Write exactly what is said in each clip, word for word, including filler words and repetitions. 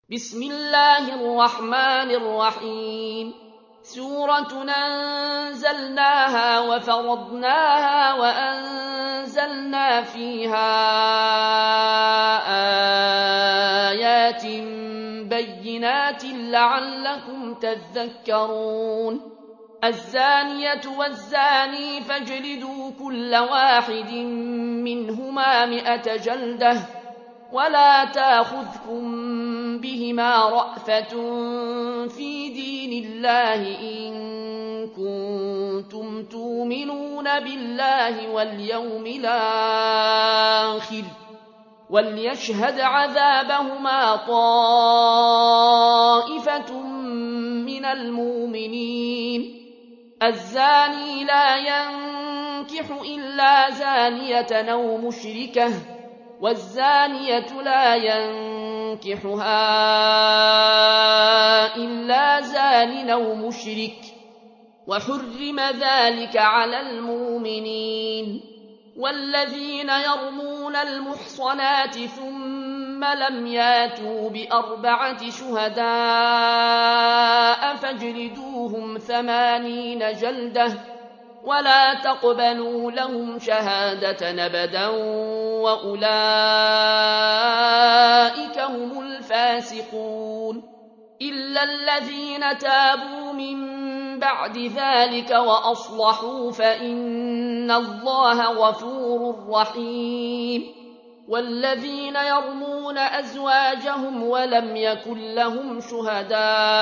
بسم الله الرحمن الرحيم سورة أنزلناها وفرضناها وأنزلنا فيها آيات بينات لعلكم تذكرون الزانية والزاني فاجلدوا كل واحد منهما مئة جلدة ولا تاخذكم بهما رأفة في دين الله إن كنتم تؤمنون بالله واليوم الآخر وليشهد عذابهما طائفة من المؤمنين الزاني لا ينكح إلا زانية أو مشركة والزانية لا ينكحها إلا زان أو مشرك وحرم ذلك على المؤمنين والذين يرمون المحصنات ثم لم ياتوا بأربعة شهداء فاجلدوهم ثمانين جلدة ولا تقبلوا لهم شهادة أبدا وأولئك هم الفاسقون إلا الذين تابوا من بعد ذلك وأصلحوا فإن الله غفور رحيم والذين يرمون أزواجهم ولم يكن لهم شهداء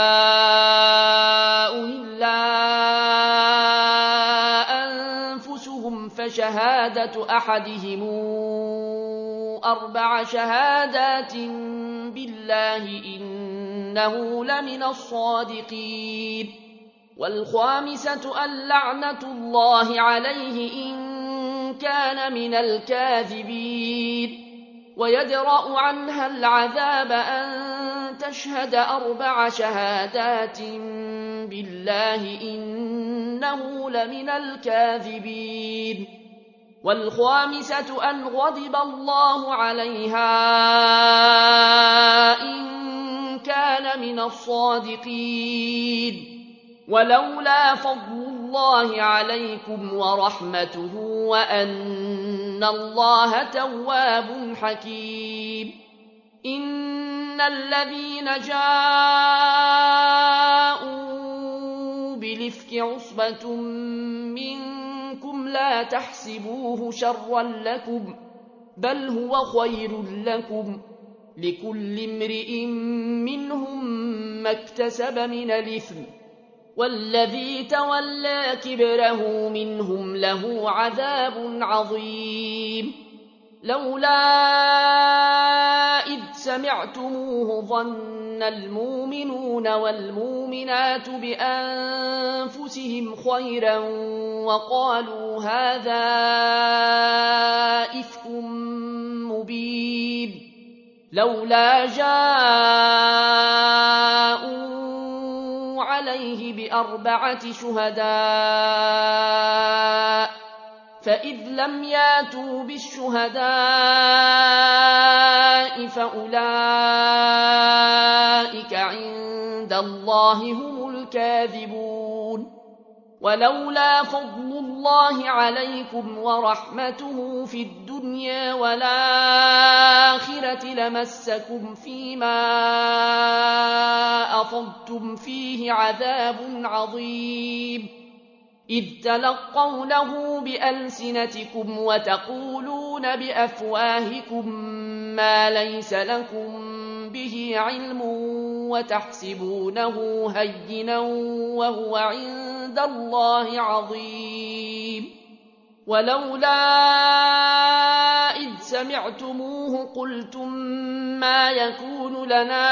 إلا فشهادة أحدهم أربع شهادات بالله إنه لمن الصادقين والخامسة أن لعنة الله عليه إن كان من الكاذبين ويدرأ عنها العذاب أن تشهد أربع شهادات بالله إنه لمن الكاذبين والخامسة أن غضب الله عليها إن كان من الصادقين ولولا فضل الله عليكم ورحمته وأن الله تواب حكيم إن الذين جاءوا بالإفك عصبة منكم لا تحسبوه شرا لكم بل هو خير لكم لكل امرئ منهم ما اكتسب من الإثم والذي تولى كبره منهم له عذاب عظيم لولا إذ سمعتموه ظن المؤمنون والمؤمنات بأنفسهم خيرا وقالوا هذا إفك مبين لولا جاءوا عليه بأربعة شهداء فإذ لم ياتوا بالشهداء فأولئك عند الله هم الكاذبون ولولا فضل الله عليكم ورحمته في الدنيا والآخرة لمسكم فيما أفضتم فيه عذاب عظيم إذ تلقونه بألسنتكم وتقولون بأفواهكم ما ليس لكم به علم وتحسبونه هينا وهو عند الله عظيم ولولا إذ سمعتموه قلتم ما يكون لنا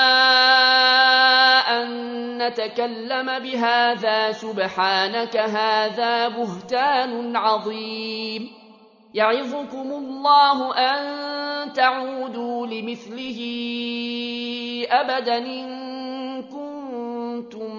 أن نتكلم بهذا سبحانك هذا بهتان عظيم يعظكم الله أن تعودوا لمثله أبدا إن كنتم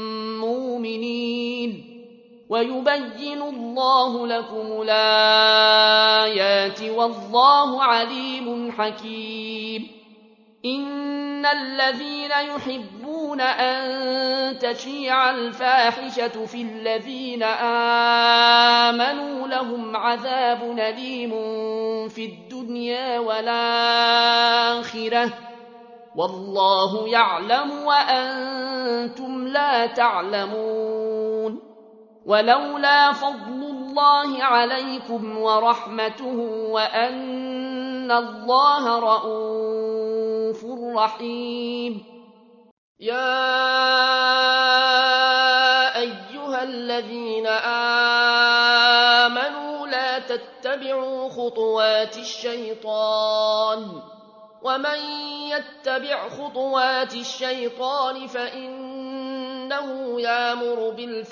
مؤمنين ويبين الله لكم الآيات والله عليم حكيم إن الذين يحبون أن تشيع الفاحشة في الذين آمنوا لهم عذاب أليم في الدنيا والآخرة والله يعلم وأنتم لا تعلمون ولولا فضل الله عليكم ورحمته وأن الله رءوف رحيم يا أيها الذين آمنوا لا تتبعوا خطوات الشيطان ومن يتبع خطوات الشيطان فإنه يأمر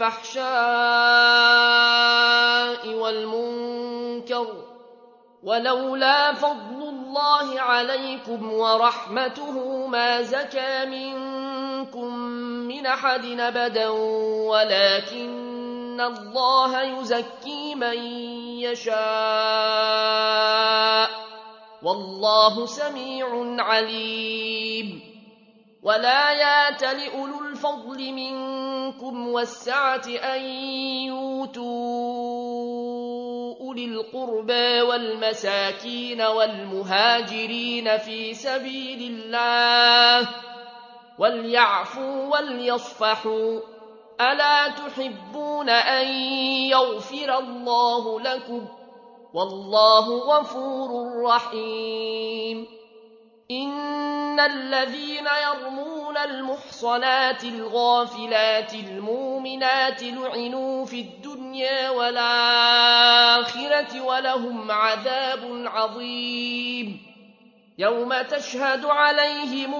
بالفحشاء والمنكر ولولا فضل الله عليكم ورحمته ما زكى منكم من أحد أبدا ولكن الله يزكي من يشاء والله سميع عليم ولا يات لأولو الفضل منكم والسعة أن يؤتوا أولي القربى والمساكين والمهاجرين في سبيل الله وليعفوا وليصفحوا ألا تحبون أن يغفر الله لكم والله غفور رحيم إن الذين يرمون المحصنات الغافلات المؤمنات لعنوا في الدنيا والآخرة ولهم عذاب عظيم يوم تشهد عليهم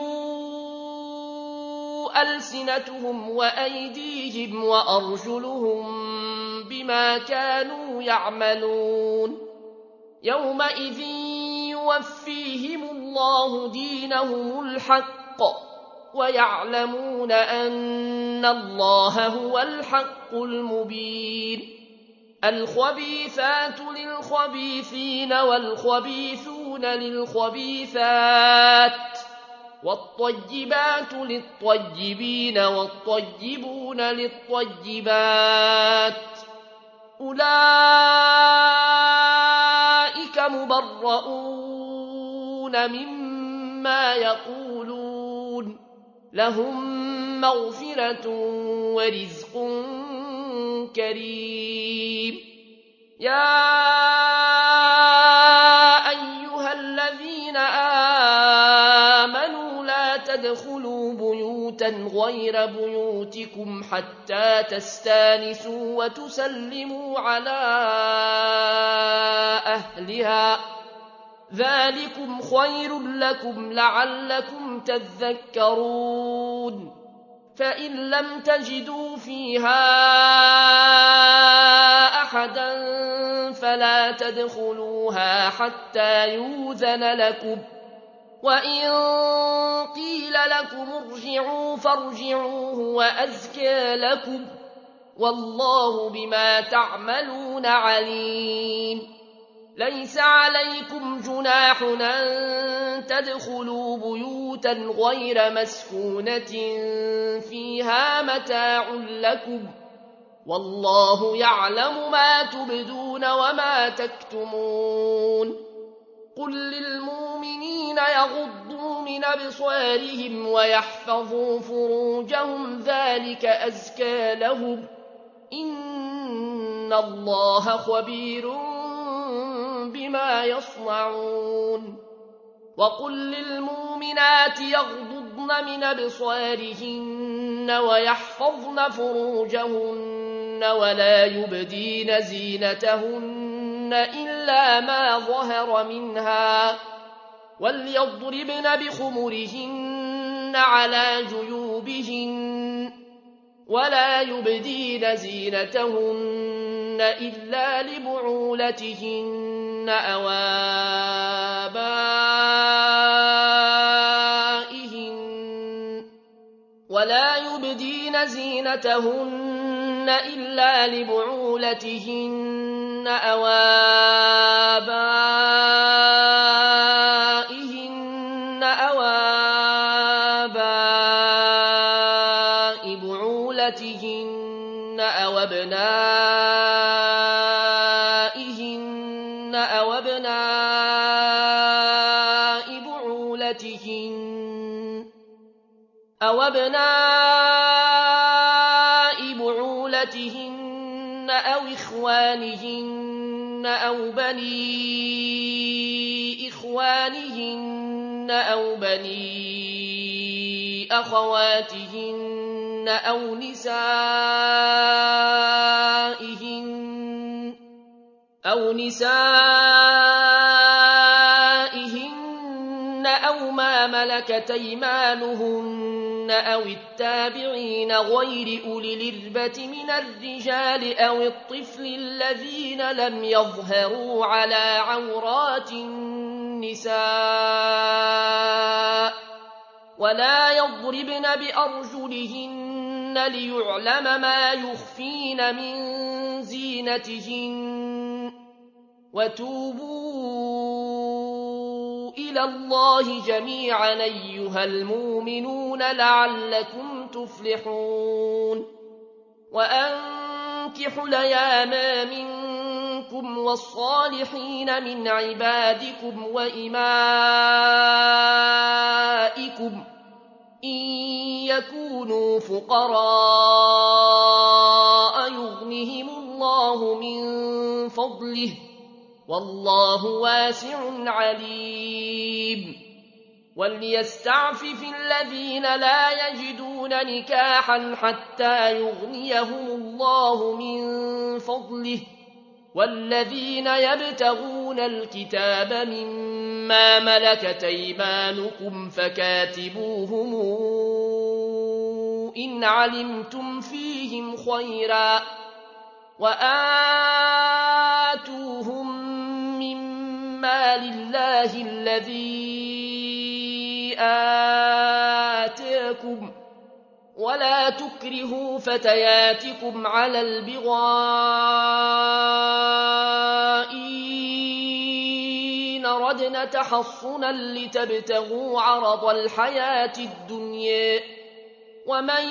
ألسنتهم وأيديهم وأرجلهم بما كانوا يعملون يومئذ يوفيهم الله دينهم الحق ويعلمون أن الله هو الحق المبين الخبيثات للخبيثين والخبيثون للخبيثات والطيبات للطيبين والطيبون للطيبات أولئك مبرؤون مما يقولون لهم مغفرة ورزق كريم يا أيها الذين آمنوا لا تدخلوا بيوتا غير بيوتكم حتى تستانسوا وتسلموا على أهلها ذلكم خير لكم لعلكم تذكرون فإن لم تجدوا فيها أحدا فلا تدخلوها حتى يؤذن لكم وإن قيل لكم ارجعوا فارجعوه وأزكى لكم والله بما تعملون عليم ليس عليكم جناح أن تدخلوا بيوتا غير مسكونة فيها متاع لكم والله يعلم ما تبدون وما تكتمون قل للمؤمنين يغضوا من أبصارهم ويحفظوا فروجهم ذلك أزكى لهم إن الله خبير بما يصنعون وقل للمؤمنات يغضضن من أبصارهن ويحفظن فروجهن ولا يبدين زينتهن إلا ما ظهر منها وليضربن بخمرهن على جيوبهن ولا يبدين زينتهن إلا لبعولتهن أو آبائهن ولا يبدين زينتهن إلا لبعولتهن أو آبائهن أو بعولتهن أو أبنائهن أو أبناء بعولتهن أو أبناء بعولتهن أو إخوانهن أو بني إخوانهن أو بني أخواتهن أو نسائهن أو نسائهن أو ما ملكت أيمانهن أو التابعين غير أولي الإربة من الرجال أو الطفل الذين لم يظهروا على عورات النساء ولا يضربن بأرجلهن ليعلم ما يخفين من زينتهن وتوبوا إلى الله جميعا أيها المؤمنون لعلكم تفلحون وأنكحوا الأيام منكم والصالحين من عبادكم وإمائكم إن يكونوا فقراء يغنهم الله من فضله والله واسع عليم وليستعفف الذين لا يجدون نكاحا حتى يغنيهم الله من فضله والذين يبتغون الكتاب مما ملكت أيمانكم فكاتبوهم إن علمتم فيهم خيرا وآتوهم مما لله الذي آتاكم ولا تكرهوا فتياتكم على البغاء إن ردنا تحصنا لتبتغوا عرض الحياة الدنيا ومن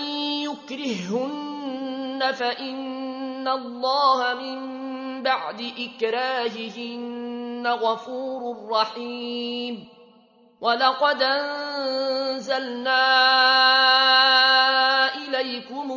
يكرههن فإن الله من بعد إكراههن غفور رحيم ولقد أنزلنا إليكم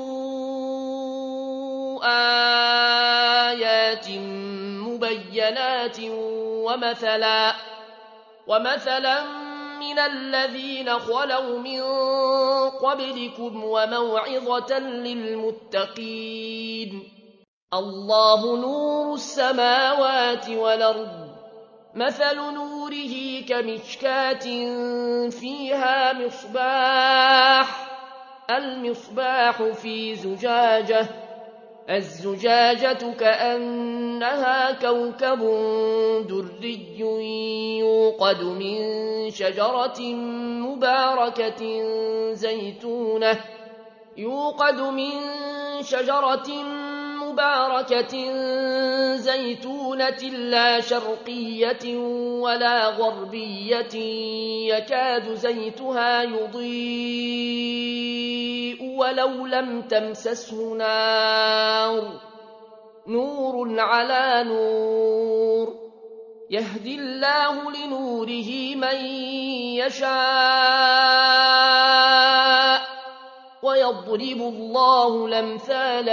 آيات مبينات ومثلا ومثلا من الذين خلوا من قبلكم وموعظة للمتقين الله نور السماوات والأرض مثل نوره كمشكاة فيها مصباح المصباح في زجاجة الزجاجة كأنها كوكب دري يوقد من شجرة مباركة زيتونة يوقد من شجرة مباركة زيتونة لا شرقية ولا غربية يكاد زيتها يضيء ولو لم تمسسه نار نور على نور يهدي الله لنوره من يشاء ويضرب الله الأمثال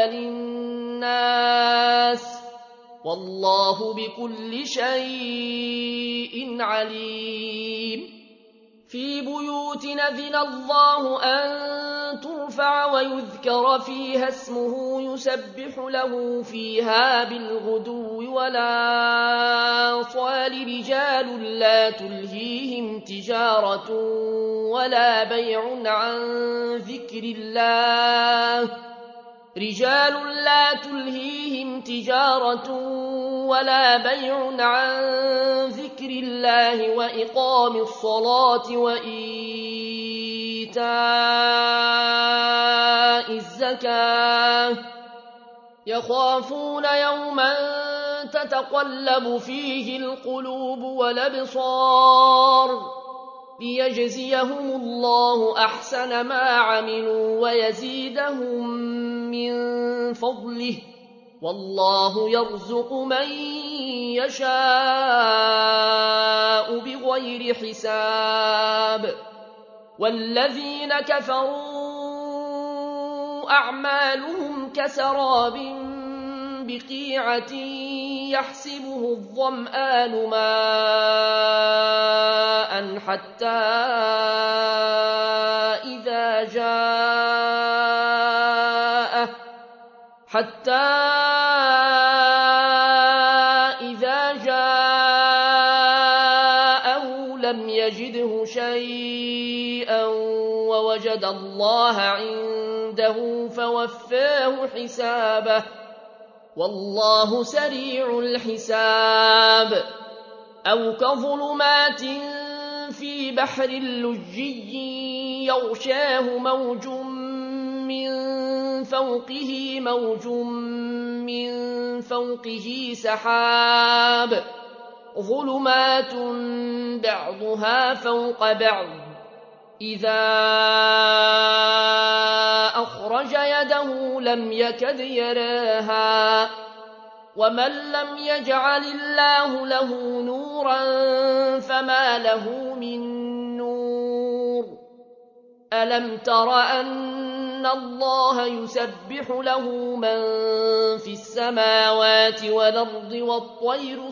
للناس والله بكل شيء عليم في بيوت أذن الله أن ترفع ويذكر فيها اسمه يسبح له فيها بالغدو والآصال رجال لا تلهيهم تجارة ولا بيع عن ذكر الله رجال لا تلهيهم تجارة ولا بيع عن ذكر الله وإقام الصلاة وإيتاء الزكاة يخافون يوما تتقلب فيه القلوب والأبصار ليجزيهم الله أحسن ما عملوا ويزيدهم من فضله، والله يرزق من يشاء بغير حساب. والذين كفروا أعمالهم كسراب بقيعة يحسبه الظمآن ماء حتى إذا جاءه حتى إذا جاءه لم يجده شيئا ووجد الله عنده فوفاه حسابه، والله سريع الحساب. أو كظلمات في بحر لجي يغشاه موج من فوقه موج من فوقه سحاب، ظلمات بعضها فوق بعض إذا أخرج يده لم يكد يراها. ومن لم يجعل الله له نورا فما له من نور. ألم تر أن الله يسبح له من في السماوات والأرض والطير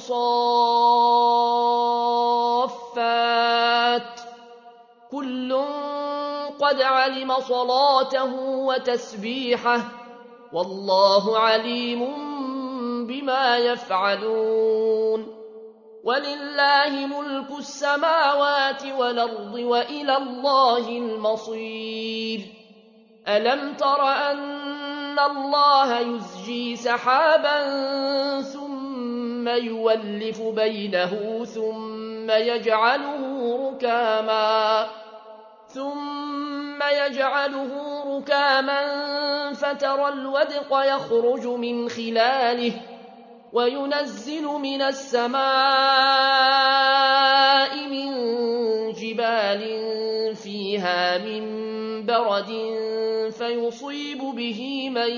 صافات كل قد علم صلاته وتسبيحه، والله عليم بما يفعلون. ولله ملك السماوات والأرض وإلى الله المصير. ألم تر أن الله يزجي سحابا ثم يولف بينه ثم يجعله ركاما ثم يجعله ركاما فترى الودق يخرج من خلاله وينزل من السماء من جبال فيها من برد فيصيب به من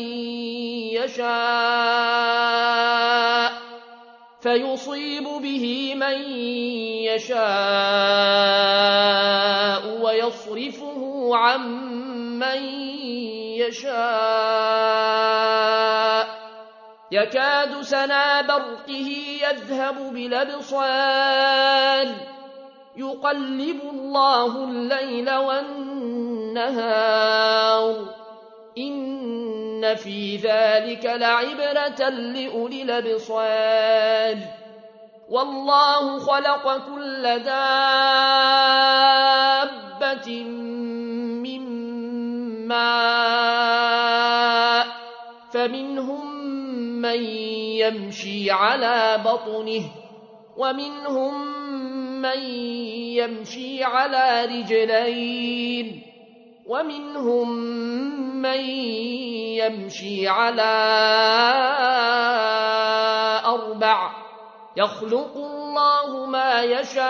يشاء فيصيب به من يشاء ويصرفه عن من يشاء يكاد سنا برقه يذهب بالأبصار يقلب الله الليل والنهار إن في ذلك لعبرة لأولي الأبصار. والله خلق كل دابة من ماء فمنهم من يمشي على بطنه ومنهم من يمشي على رجلين ومنهم من يمشي على أربع يخلق الله ما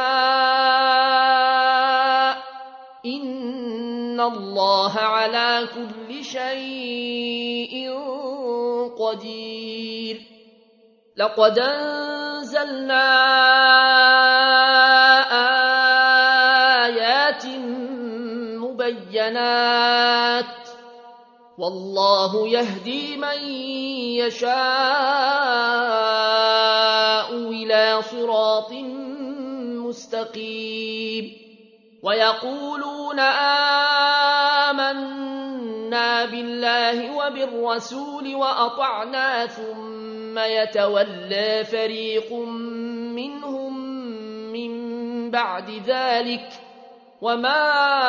يشاء إن الله على كل شيء قدير. لقد أنزلنا آيات مبينات والله يهدي من يشاء إلى صراط مستقيم. ويقولون آمنا بالله وبالرسول وأطعنا ثم يتولى فريق منهم من بعد ذلك وما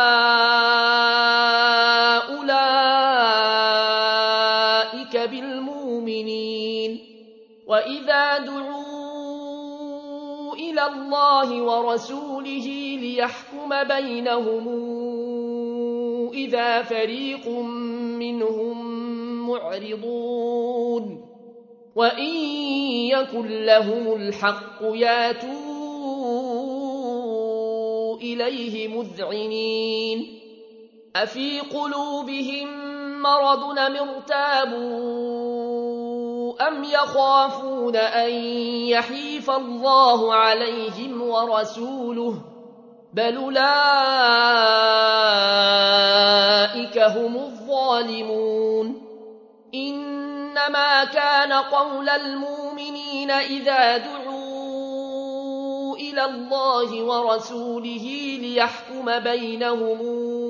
أولئك بالمؤمنين. وإذا دعوا إلى الله ورسوله ليحكم بينهم إذا فريق منهم معرضون وإن يكن لهم الحق ياتوا إليه مذعنين أفي قلوبهم مرض أم ارتابوا أم يخافون أن يحيف الله عليهم ورسوله بل أولئك هم الظالمون إنما كان قول المؤمنين إذا دعوا إلى الله ورسوله ليحكم بينهم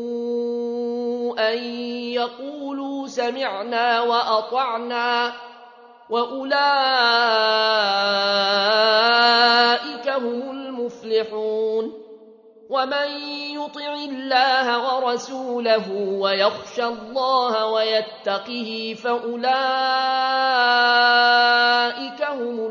أن يقولوا سمعنا وأطعنا وأولئك هم المفلحون ومن يطع الله ورسوله ويخشى الله ويتقه فأولئك هم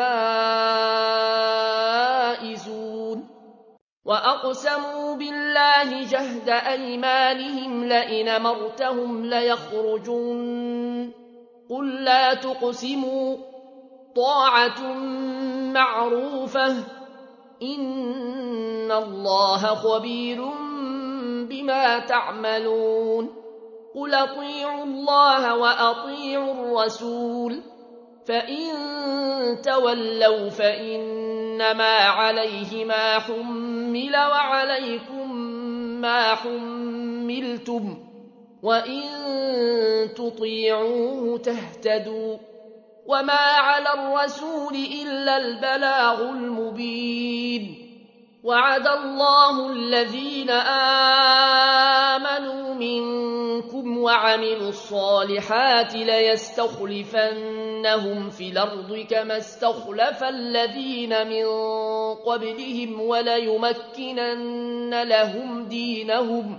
الفائزون وأقسموا بالله جهد أيمانهم لئن أمرتهم ليخرجون قل لا تقسموا طاعة معروفة إن الله خبير بما تعملون قل أطيعوا الله وأطيعوا الرسول فإن تولوا فإنما عليه ما حمل وعليكم ما حملتم وإن تطيعوه تهتدوا وما على الرسول إلا البلاغ المبين وعد الله الذين آمنوا منكم وعملوا الصالحات ليستخلفنهم في الأرض كما استخلف الذين من قبلهم وليمكنن لهم دينهم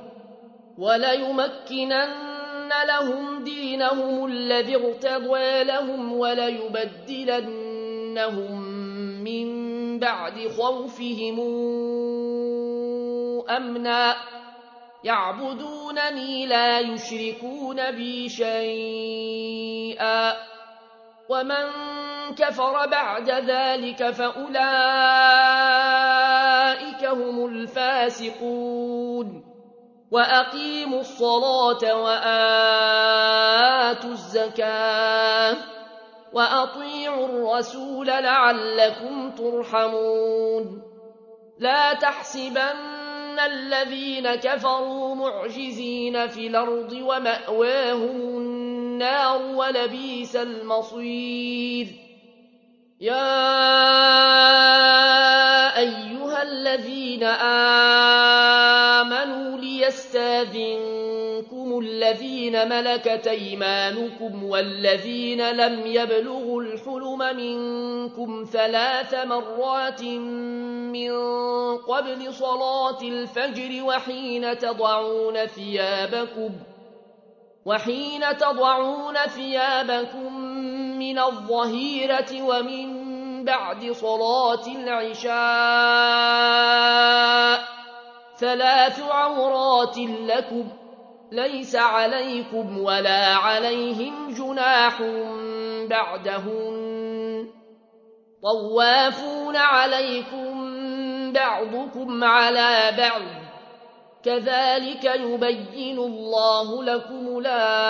وليمكنن لهم دينهم الذي ارتضى لهم وليبدلنهم من بعد خوفهم أمنا يعبدونني لا يشركون بي شيئا ومن كفر بعد ذلك فأولئك هم الفاسقون وأقيموا الصلاة وآتوا الزكاة وأطيعوا الرسول لعلكم ترحمون لا تحسبن الذين كفروا معجزين في الأرض ومأواهم النار ولبئس المصير يا أيها الذين آمنوا ليستاذنكم الذين ملكت أيمانكم والذين لم يبلغوا الحلم منكم ثلاث مرات من قبل صلاة الفجر وحين تضعون ثيابكم وحين تضعون ثيابكم من الظهيرة ومن بعد صلاة العشاء ثلاث عورات لكم ليس عليكم ولا عليهم جناح بعدهن طوافون عليكم بعضكم على بعض كذلك يبين الله لكم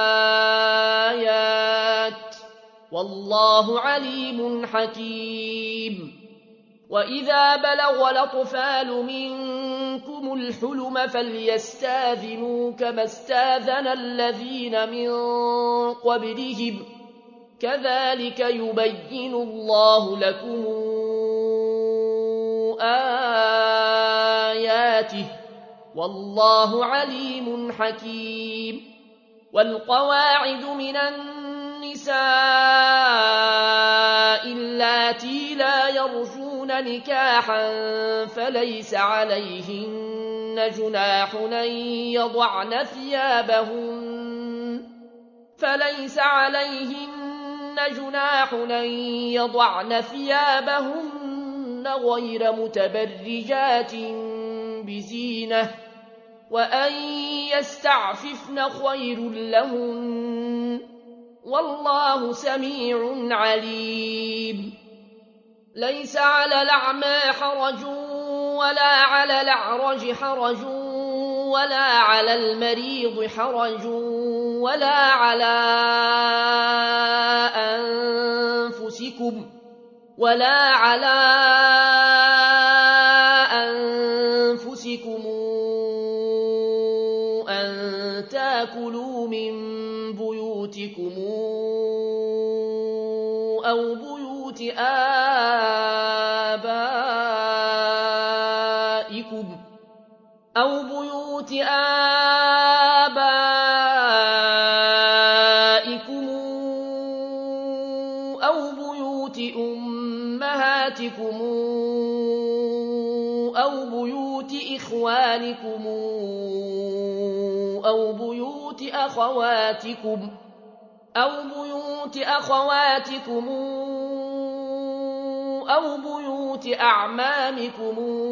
الآيات والله عليم حكيم وإذا بلغ الأطفال منكم الحلم فليستاذنوا كما استاذن الذين من قبلهم كذلك يبين الله لكم آياته والله عليم حكيم والقواعد من النساء اللاتي لا يرجون نكاحا فليس عليهن جناح أن يضعن ثيابهن فليس عليهن جناح أن يضعن ثيابهن غير متبرجات بزينة وأن يستعففن خير لهن والله سميع عليم ليس على الأعمى حرج ولا على الأعرج حرج ولا على المريض حرج ولا على أنفسكم ولا على أنفسكم أن تأكلوا من بيوتكم أو بيوت آبائكم أو بيوت آبائكم أو بيوت أمهاتكم أو بيوت إخوانكم أو بيوت أخواتكم أو بيوت أخواتكم أو بيوت أعمامكم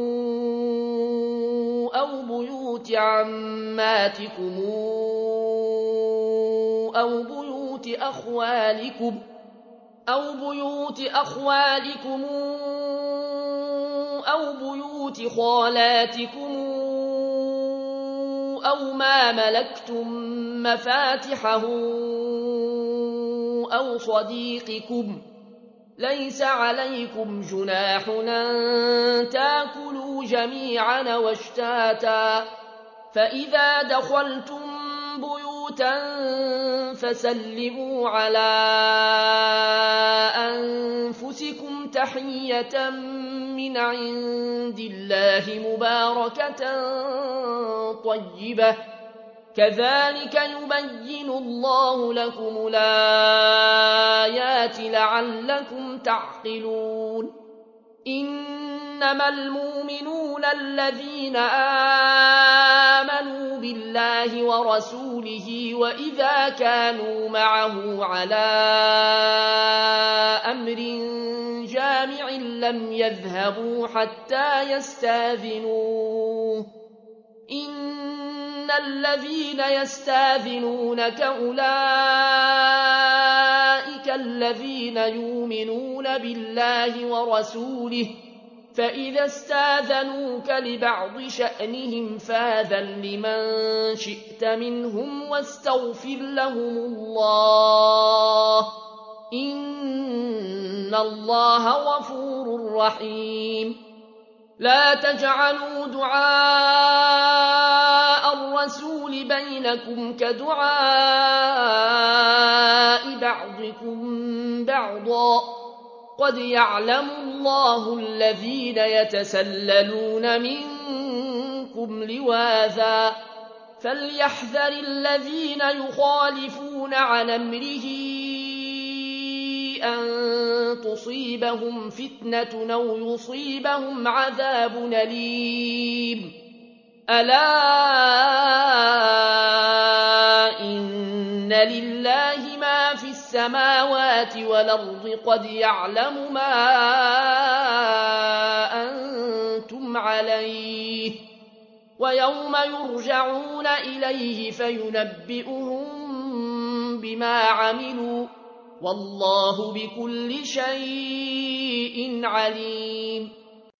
أو بيوت عماتكم أو بيوت أخوالكم أو بيوت أخوالكم أو بيوت خالاتكم أو ما ملكتم مفاتحه أو صديقكم ليس عليكم جناح أن تأكلوا جميعا واشتاتا فإذا دخلتم بيوتا فسلموا على أنفسكم تحية من عند الله مباركة طيبة كذلك يبين الله لكم الآيات لعلكم تعقلون إنما المؤمنون الذين آمنوا بالله ورسوله وإذا كانوا معه على أمر جامع لم يذهبوا حتى يستاذنوه إن الذين يستاذنونك أولئك الذين يؤمنون بالله ورسوله فإذا استاذنوك لبعض شأنهم فاذن لمن شئت منهم واستغفر لهم الله إن الله غفور رحيم لا تجعلوا دعاء الرسول بينكم كدعاء بعضكم بعضا قد يعلم الله الذين يتسللون منكم لواذا فليحذر الذين يخالفون عن أمره أن تصيبهم فتنة أو يصيبهم عذاب أليم ألا إن لله ما في السماوات والأرض قد يعلم ما أنتم عليه ويوم يرجعون إليه فينبئهم بما عملوا والله بكل شيء عليم